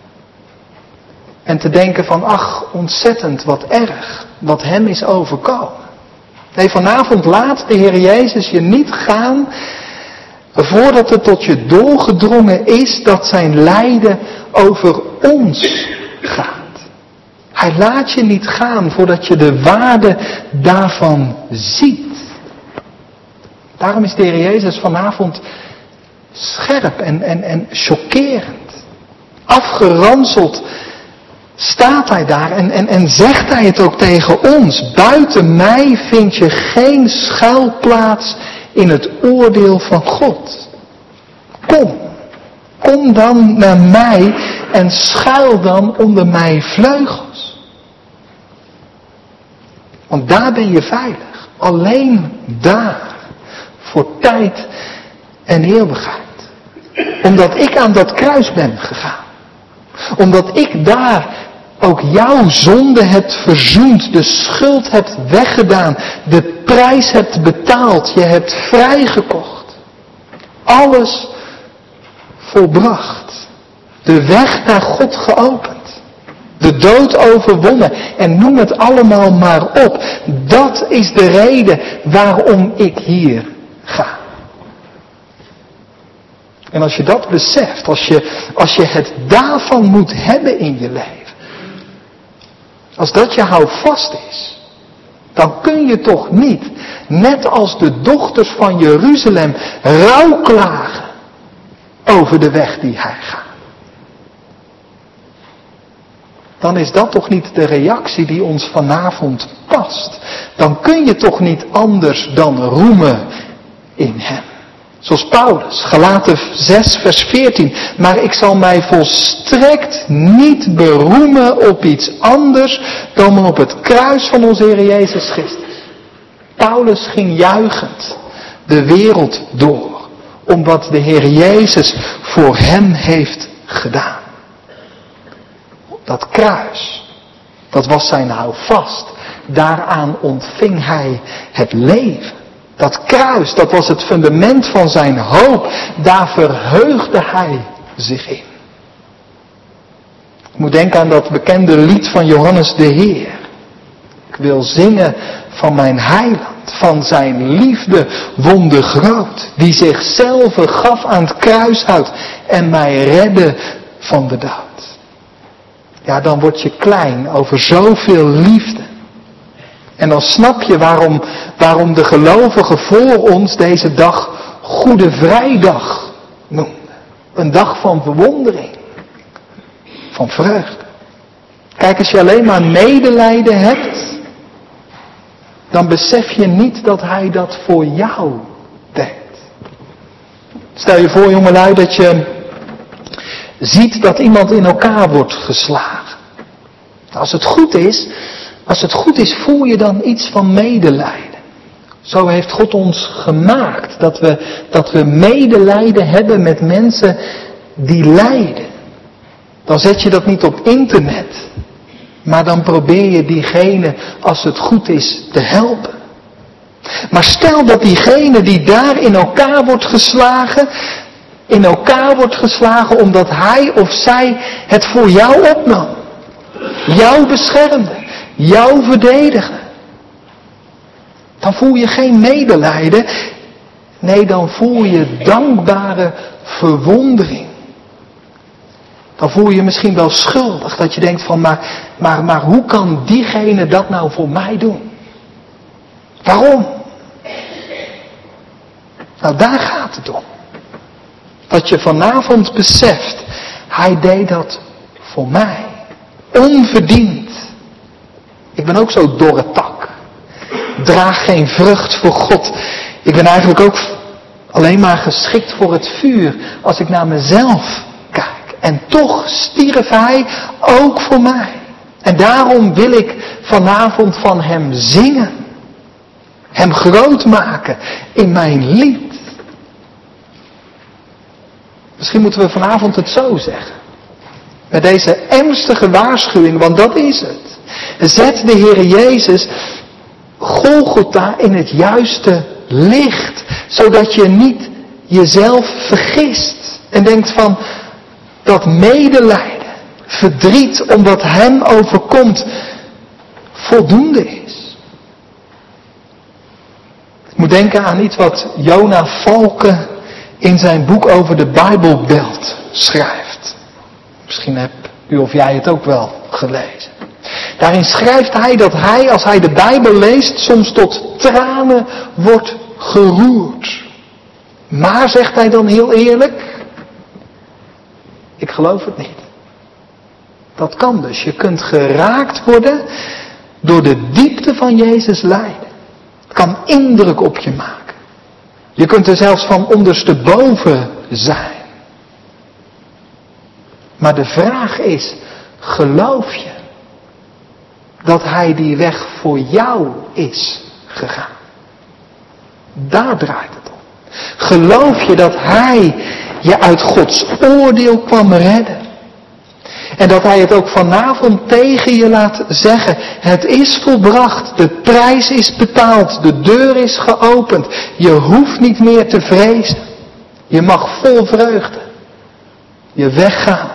En te denken van, ach, ontzettend, wat erg, wat hem is overkomen. Nee, vanavond laat de Heer Jezus je niet gaan voordat het tot je doorgedrongen is dat zijn lijden over ons gaat. Hij laat je niet gaan voordat je de waarde daarvan ziet. Daarom is de Heer Jezus vanavond Scherp en chockerend. Afgeranseld staat hij daar en zegt hij het ook tegen ons. Buiten mij vind je geen schuilplaats in het oordeel van God. Kom dan naar mij en schuil dan onder mijn vleugels. Want daar ben je veilig. Alleen daar. Voor tijd en eeuwigheid. Omdat ik aan dat kruis ben gegaan. Omdat ik daar ook jouw zonde hebt verzoend. De schuld hebt weggedaan. De prijs hebt betaald. Je hebt vrijgekocht. Alles volbracht. De weg naar God geopend. De dood overwonnen. En noem het allemaal maar op. Dat is de reden waarom ik hier ga. En als je dat beseft, als je het daarvan moet hebben in je leven. Als dat je houvast is. Dan kun je toch niet, net als de dochters van Jeruzalem, rouwklagen over de weg die hij gaat. Dan is dat toch niet de reactie die ons vanavond past. Dan kun je toch niet anders dan roemen in hem. Zoals Paulus, Galaten 6 vers 14. Maar ik zal mij volstrekt niet beroemen op iets anders dan op het kruis van onze Heer Jezus Christus. Paulus ging juichend de wereld door. Om wat de Heer Jezus voor hem heeft gedaan. Dat kruis, dat was zijn houvast. Daaraan ontving hij het leven. Dat kruis, dat was het fundament van zijn hoop. Daar verheugde hij zich in. Ik moet denken aan dat bekende lied van Johannes de Heer. Ik wil zingen van mijn heiland. Van zijn liefde wondergroot. Die zichzelf gaf aan het kruishout. En mij redde van de dood. Ja, dan word je klein over zoveel liefde. En dan snap je waarom de gelovigen voor ons deze dag Goede Vrijdag noemden. Een dag van verwondering. Van vreugde. Kijk, als je alleen maar medelijden hebt, dan besef je niet dat hij dat voor jou deed. Stel je voor, jongelui, dat je ziet dat iemand in elkaar wordt geslagen. Als het goed is, voel je dan iets van medelijden. Zo heeft God ons gemaakt. Dat we medelijden hebben met mensen die lijden. Dan zet je dat niet op internet. Maar dan probeer je diegene, als het goed is, te helpen. Maar stel dat diegene die daar in elkaar wordt geslagen omdat hij of zij het voor jou opnam. Jou beschermde. Jou verdedigen. Dan voel je geen medelijden. Nee, dan voel je dankbare verwondering. Dan voel je je misschien wel schuldig. Dat je denkt van, maar hoe kan diegene dat nou voor mij doen? Waarom? Nou, daar gaat het om. Dat je vanavond beseft, hij deed dat voor mij. Onverdiend. Ik ben ook zo dorre tak. Draag geen vrucht voor God. Ik ben eigenlijk ook alleen maar geschikt voor het vuur als ik naar mezelf kijk. En toch stierf hij ook voor mij. En daarom wil ik vanavond van hem zingen. Hem groot maken in mijn lied. Misschien moeten we vanavond het zo zeggen. Met deze ernstige waarschuwing, want dat is het. Zet de Heer Jezus Golgotha in het juiste licht. Zodat je niet jezelf vergist. En denkt van dat medelijden, verdriet om wat hem overkomt, voldoende is. Ik moet denken aan iets wat Jona Valken in zijn boek over de Bijbelbelt schrijft. Misschien heb u of jij het ook wel gelezen. Daarin schrijft hij dat hij, als hij de Bijbel leest, soms tot tranen wordt geroerd. Maar, zegt hij dan heel eerlijk, ik geloof het niet. Dat kan dus. Je kunt geraakt worden door de diepte van Jezus lijden. Het kan indruk op je maken. Je kunt er zelfs van ondersteboven zijn. Maar de vraag is, geloof je dat hij die weg voor jou is gegaan? Daar draait het om. Geloof je dat hij je uit Gods oordeel kwam redden? En dat hij het ook vanavond tegen je laat zeggen. Het is volbracht. De prijs is betaald. De deur is geopend. Je hoeft niet meer te vrezen. Je mag vol vreugde je weggaan.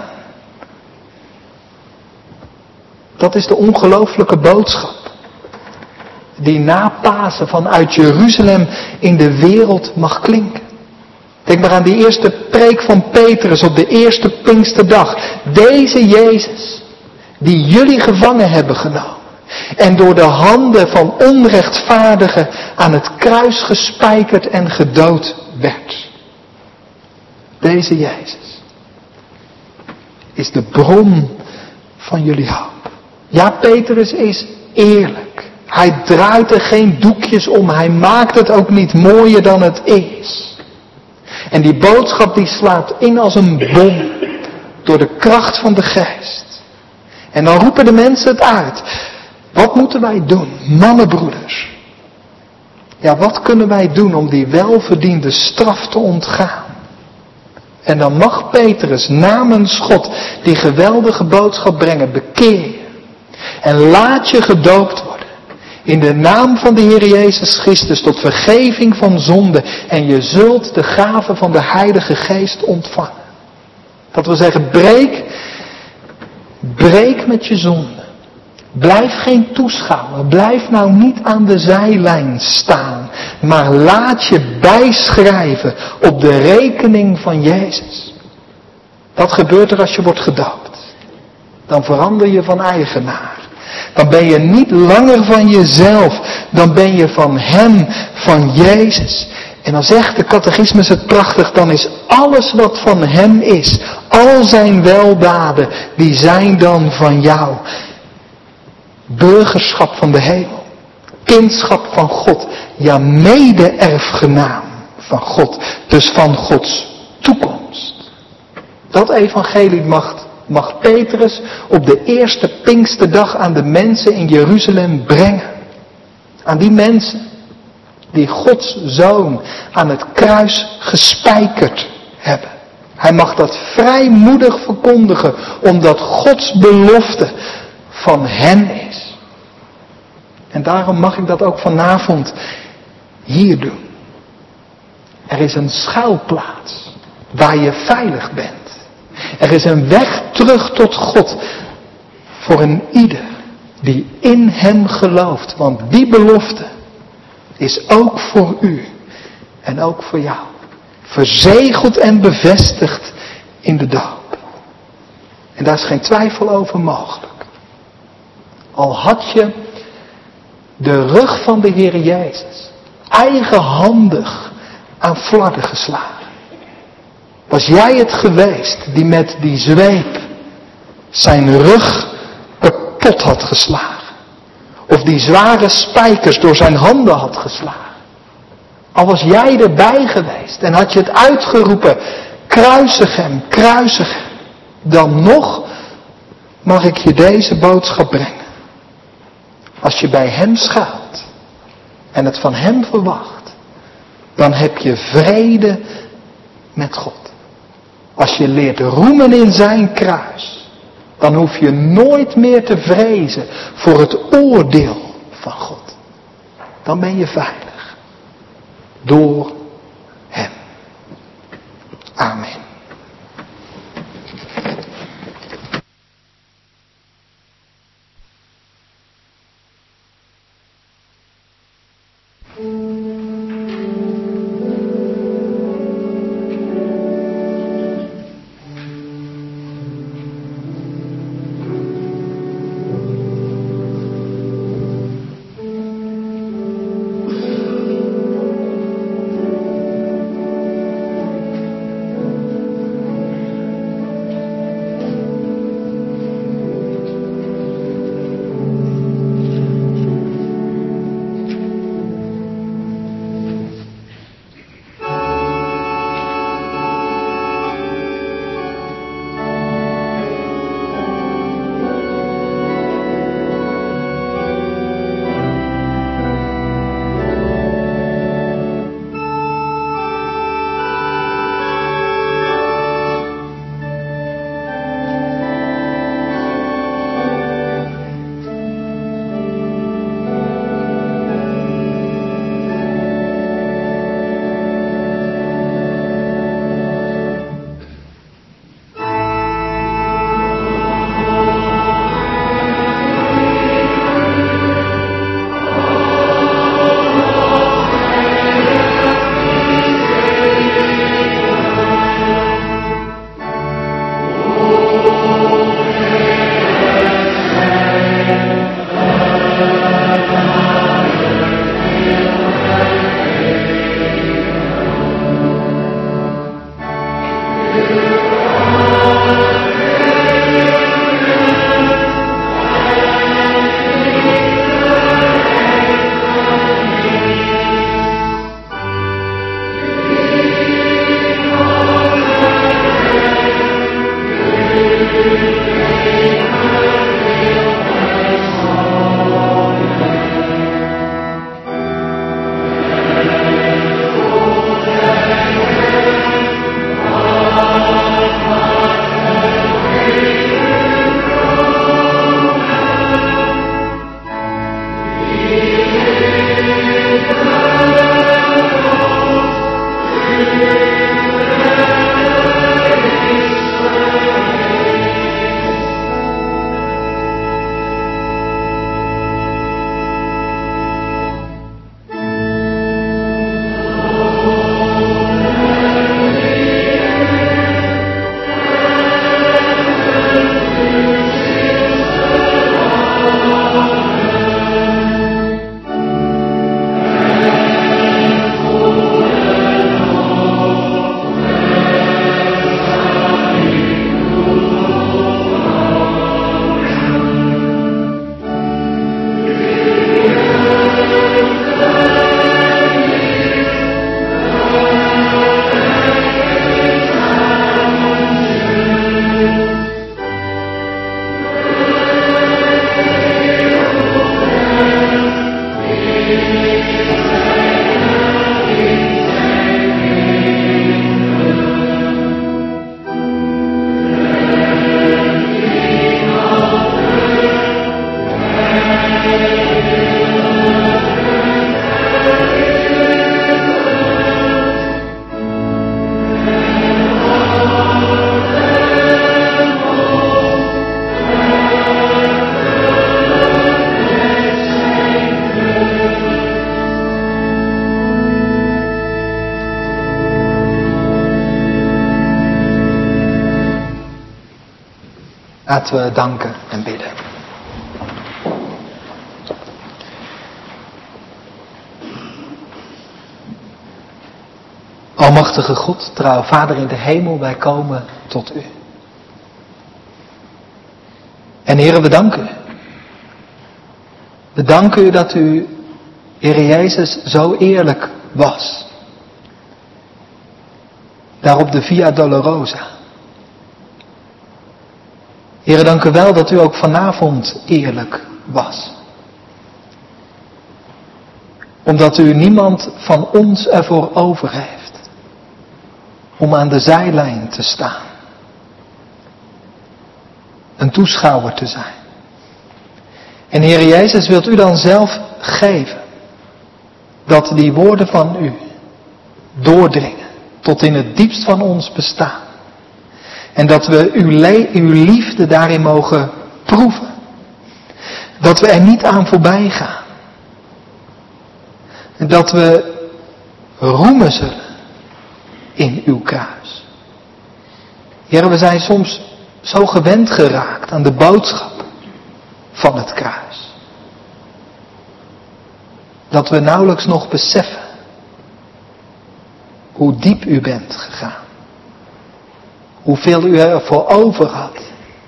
Dat is de ongelooflijke boodschap. Die na Pasen vanuit Jeruzalem in de wereld mag klinken. Denk maar aan die eerste preek van Petrus op de eerste Pinksterdag. Deze Jezus, die jullie gevangen hebben genomen. En door de handen van onrechtvaardigen aan het kruis gespijkerd en gedood werd. Deze Jezus is de bron van jullie hoop. Ja, Petrus is eerlijk. Hij draait er geen doekjes om. Hij maakt het ook niet mooier dan het is. En die boodschap die slaat in als een bom. Door de kracht van de geest. En dan roepen de mensen het uit. Wat moeten wij doen, mannenbroeders? Ja, wat kunnen wij doen om die welverdiende straf te ontgaan? En dan mag Petrus namens God die geweldige boodschap brengen. Bekeer je. En laat je gedoopt worden. In de naam van de Heer Jezus Christus tot vergeving van zonde. En je zult de gave van de Heilige Geest ontvangen. Dat wil zeggen, breek met je zonde. Blijf geen toeschouwer. Blijf nou niet aan de zijlijn staan. Maar laat je bijschrijven op de rekening van Jezus. Dat gebeurt er als je wordt gedoopt. Dan verander je van eigenaar. Dan ben je niet langer van jezelf. Dan ben je van Hem, van Jezus. En dan zegt de catechismus het prachtig. Dan is alles wat van Hem is. Al zijn weldaden. Die zijn dan van jou. Burgerschap van de hemel. Kindschap van God. Ja, mede-erfgenaam van God. Dus van Gods toekomst. Dat evangelie mag Petrus op de eerste Pinksterdag aan de mensen in Jeruzalem brengen. Aan die mensen die Gods Zoon aan het kruis gespijkerd hebben. Hij mag dat vrijmoedig verkondigen, omdat Gods belofte van hen is. En daarom mag ik dat ook vanavond hier doen. Er is een schuilplaats waar je veilig bent. Er is een weg terug tot God voor een ieder die in Hem gelooft. Want die belofte is ook voor u en ook voor jou. Verzegeld en bevestigd in de doop. En daar is geen twijfel over mogelijk. Al had je de rug van de Heer Jezus eigenhandig aan flarden geslagen. Was jij het geweest die met die zweep zijn rug kapot had geslagen? Of die zware spijkers door zijn handen had geslagen? Al was jij erbij geweest en had je het uitgeroepen, kruisig hem, kruisig hem. Dan nog mag ik je deze boodschap brengen. Als je bij Hem schuilt en het van Hem verwacht, dan heb je vrede met God. Als je leert roemen in zijn kruis, dan hoef je nooit meer te vrezen voor het oordeel van God. Dan ben je veilig. Door Hem. Amen. Laten we danken en bidden. Almachtige God, trouw Vader in de hemel, wij komen tot u. En Heere, we danken u. We danken u dat u, Heere Jezus, zo eerlijk was. Daar op de Via Dolorosa. Heere, dank u wel dat u ook vanavond eerlijk was. Omdat u niemand van ons ervoor over heeft om aan de zijlijn te staan. Een toeschouwer te zijn. En Heere Jezus, wilt u dan zelf geven dat die woorden van u doordringen tot in het diepst van ons bestaan. En dat we uw liefde daarin mogen proeven. Dat we er niet aan voorbij gaan. En dat we roemen zullen in uw kruis. Heere, we zijn soms zo gewend geraakt aan de boodschap van het kruis. Dat we nauwelijks nog beseffen hoe diep u bent gegaan. Hoeveel u ervoor over had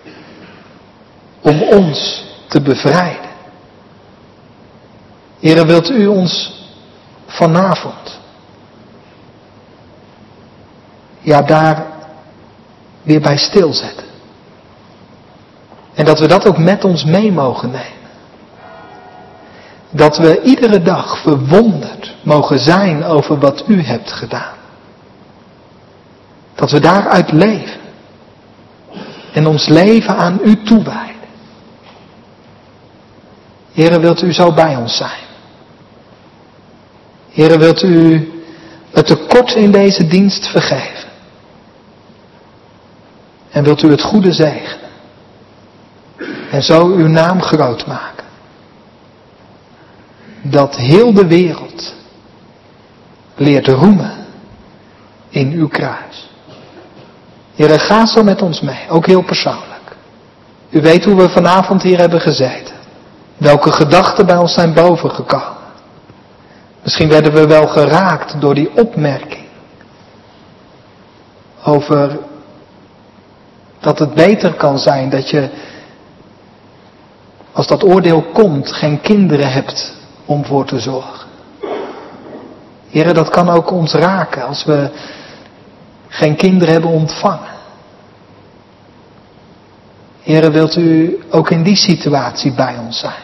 om ons te bevrijden. Heere, wilt u ons vanavond daar weer bij stilzetten. En dat we dat ook met ons mee mogen nemen. Dat we iedere dag verwonderd mogen zijn over wat u hebt gedaan. Dat we daaruit leven. En ons leven aan u toewijden. Heere, wilt u zo bij ons zijn? Heere, wilt u het tekort in deze dienst vergeven? En wilt u het goede zegenen? En zo uw naam groot maken. Dat heel de wereld leert roemen in uw kruis. Heere, ga zo met ons mee, ook heel persoonlijk. U weet hoe we vanavond hier hebben gezeten. Welke gedachten bij ons zijn bovengekomen. Misschien werden we wel geraakt door die opmerking. Over dat het beter kan zijn dat je, als dat oordeel komt, geen kinderen hebt om voor te zorgen. Heere, dat kan ook ons raken als we geen kinderen hebben ontvangen. Heere, wilt u ook in die situatie bij ons zijn?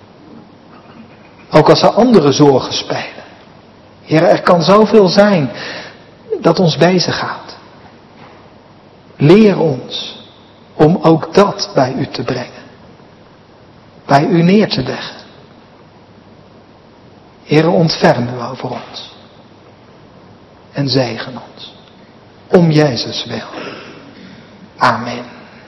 Ook als er andere zorgen spelen. Heere, er kan zoveel zijn dat ons bezighoudt. Leer ons om ook dat bij u te brengen. Bij u neer te leggen. Heere, ontferm u over ons. En zegen ons. Om Jezus wil. Amen.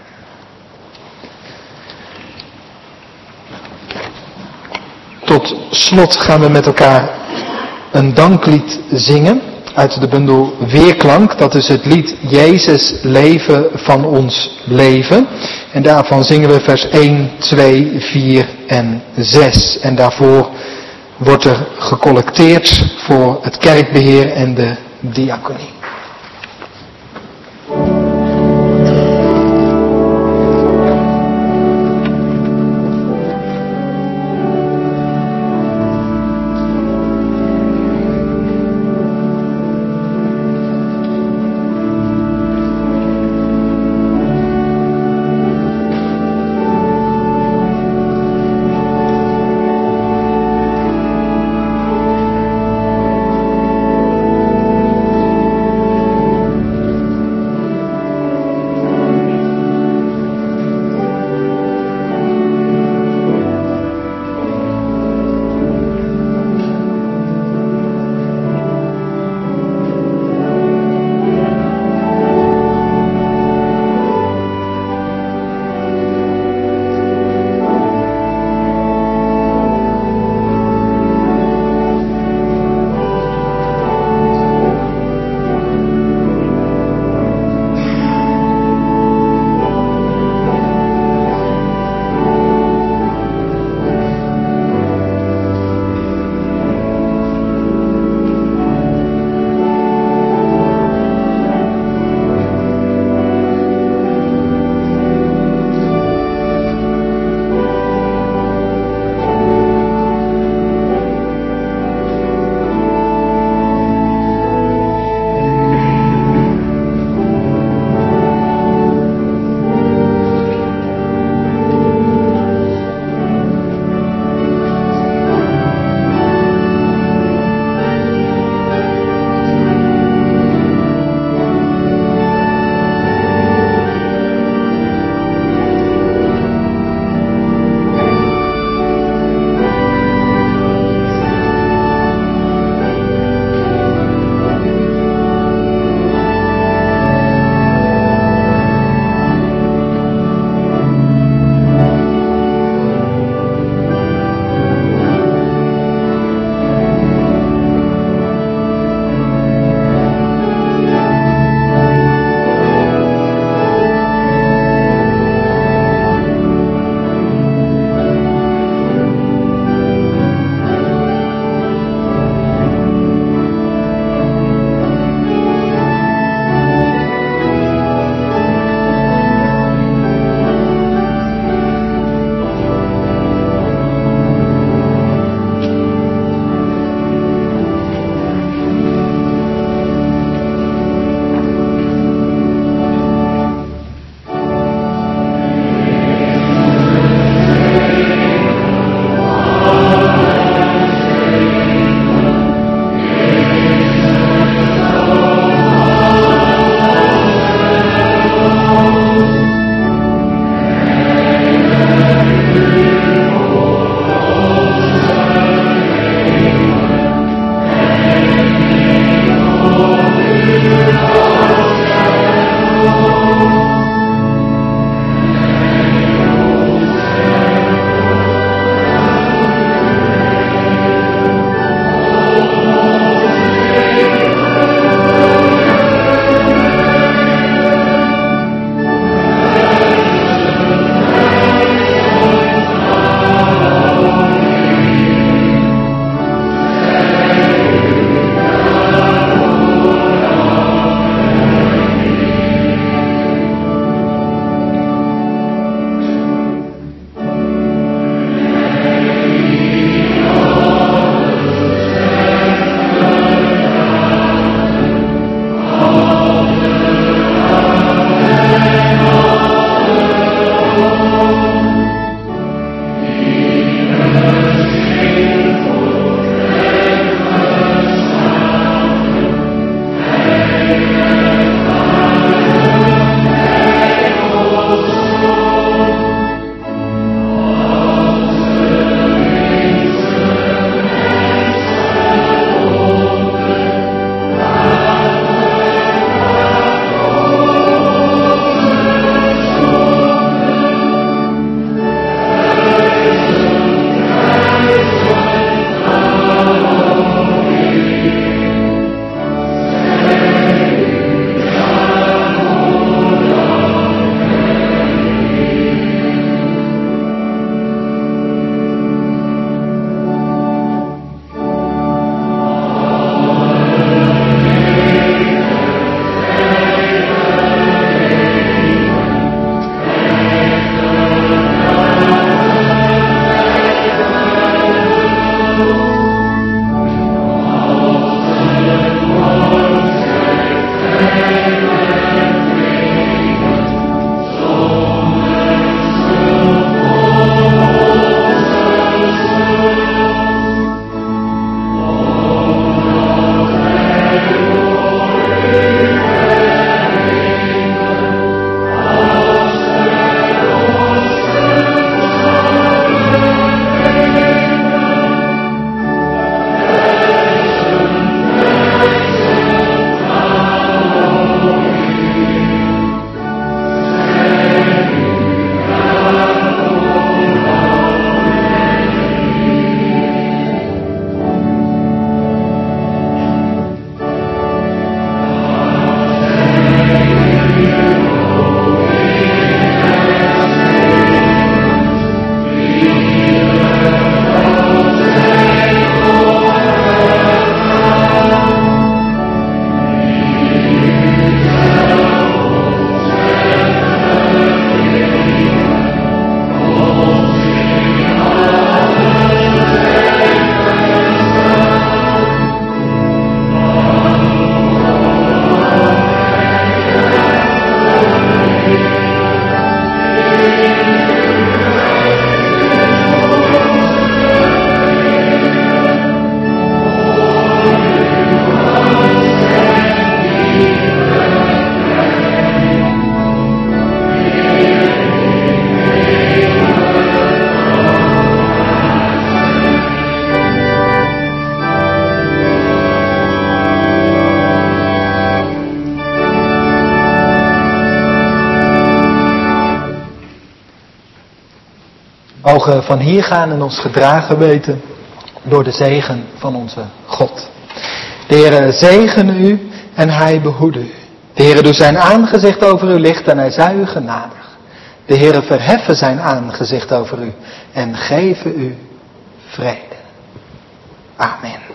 Tot slot gaan we met elkaar een danklied zingen uit de bundel Weerklank. Dat is het lied Jezus leven van ons leven. En daarvan zingen we vers 1, 2, 4 en 6. En daarvoor wordt er gecollecteerd voor het kerkbeheer en de diaconie. Mogen van hier gaan en ons gedragen weten door de zegen van onze God. De Heere zegene u en hij behoede u. De Heere doet zijn aangezicht over u licht en hij zij u genadig. De Heere verheffen zijn aangezicht over u en geven u vrede. Amen.